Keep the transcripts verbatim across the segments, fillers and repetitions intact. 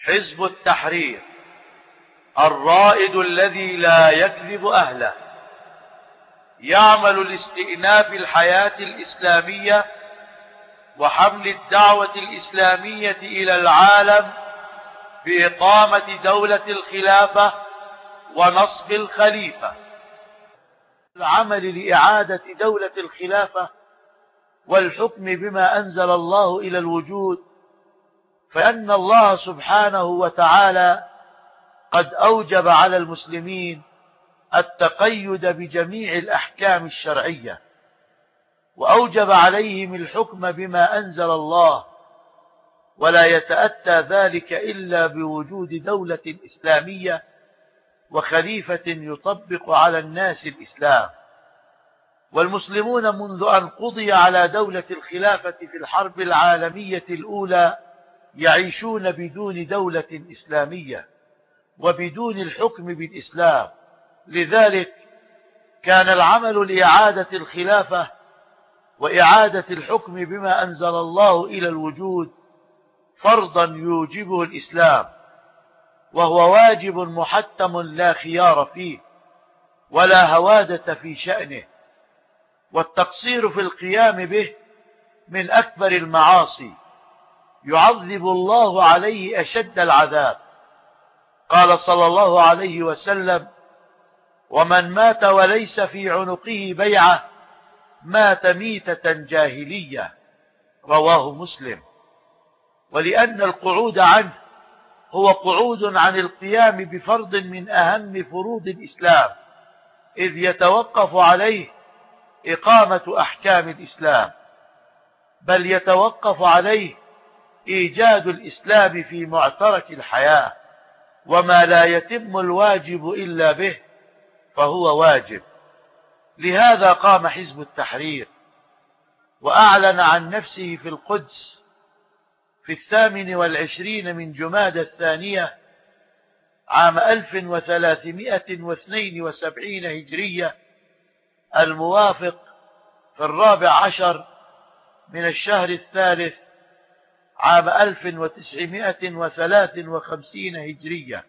حزب التحرير الرائد الذي لا يكذب أهله، يعمل لاستئناف الحياة الإسلامية وحمل الدعوة الإسلامية إلى العالم بإقامة دولة الخلافة ونصب الخليفة. العمل لإعادة دولة الخلافة والحكم بما أنزل الله إلى الوجود، فإن الله سبحانه وتعالى قد أوجب على المسلمين التقيد بجميع الأحكام الشرعية، وأوجب عليهم الحكم بما أنزل الله، ولا يتأتى ذلك إلا بوجود دولة إسلامية وخليفة يطبق على الناس الإسلام. والمسلمون منذ أن قضي على دولة الخلافة في الحرب العالمية الأولى يعيشون بدون دولة إسلامية وبدون الحكم بالإسلام. لذلك كان العمل لإعادة الخلافة وإعادة الحكم بما أنزل الله إلى الوجود فرضا يوجبه الإسلام، وهو واجب محتم لا خيار فيه ولا هوادة في شأنه، والتقصير في القيام به من أكبر المعاصي يعذب الله عليه أشد العذاب. قال صلى الله عليه وسلم: ومن مات وليس في عنقه بيعة مات ميتة جاهلية. رواه مسلم. ولأن القعود عنه هو قعود عن القيام بفرض من أهم فروض الإسلام، إذ يتوقف عليه إقامة أحكام الإسلام، بل يتوقف عليه إيجاد الإسلام في معترك الحياة، وما لا يتم الواجب إلا به فهو واجب. لهذا قام حزب التحرير وأعلن عن نفسه في القدس في الثامن والعشرين من جمادى الثانية عام ألف وثلاثمائة واثنين وسبعين هجرية، الموافق في الرابع عشر من الشهر الثالث عام ألف وتسعمائة وثلاث وخمسين هجرية،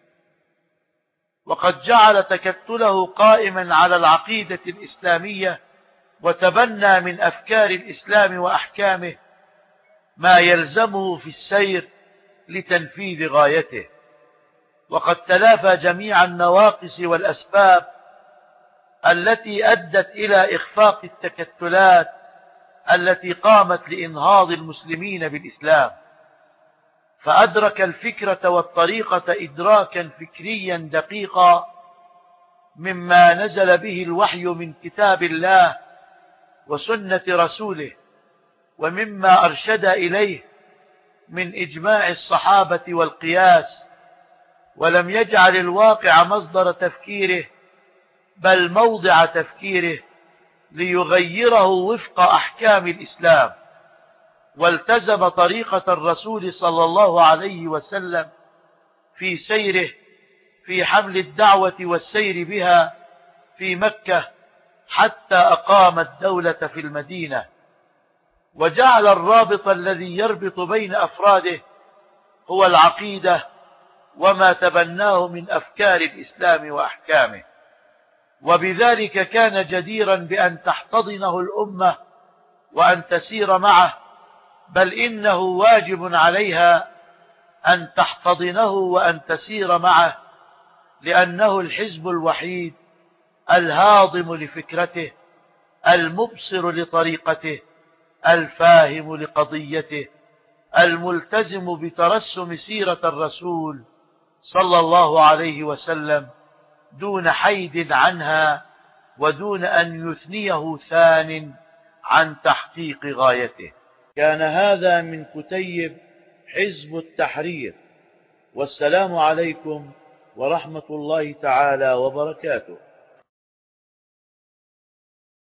وقد جعل تكتله قائما على العقيدة الإسلامية، وتبنى من أفكار الإسلام وأحكامه ما يلزمه في السير لتنفيذ غايته، وقد تلافى جميع النواقص والأسباب التي أدت إلى إخفاق التكتلات التي قامت لإنهاض المسلمين بالإسلام، فأدرك الفكرة والطريقة إدراكا فكريا دقيقا مما نزل به الوحي من كتاب الله وسنة رسوله، ومما أرشد إليه من إجماع الصحابة والقياس، ولم يجعل الواقع مصدر تفكيره بل موضع تفكيره ليغيره وفق أحكام الإسلام. والتزم طريقة الرسول صلى الله عليه وسلم في سيره في حمل الدعوة والسير بها في مكة حتى أقام الدولة في المدينة، وجعل الرابط الذي يربط بين أفراده هو العقيدة وما تبناه من أفكار الإسلام وأحكامه، وبذلك كان جديرا بأن تحتضنه الأمة وأن تسير معه، بل إنه واجب عليها أن تحتضنه وأن تسير معه، لأنه الحزب الوحيد الهاضم لفكرته، المبصر لطريقته، الفاهم لقضيته، الملتزم بترسم سيرة الرسول صلى الله عليه وسلم دون حيد عنها ودون أن يثنيه ثان عن تحقيق غايته. كان هذا من كتيب حزب التحرير، والسلام عليكم ورحمة الله تعالى وبركاته.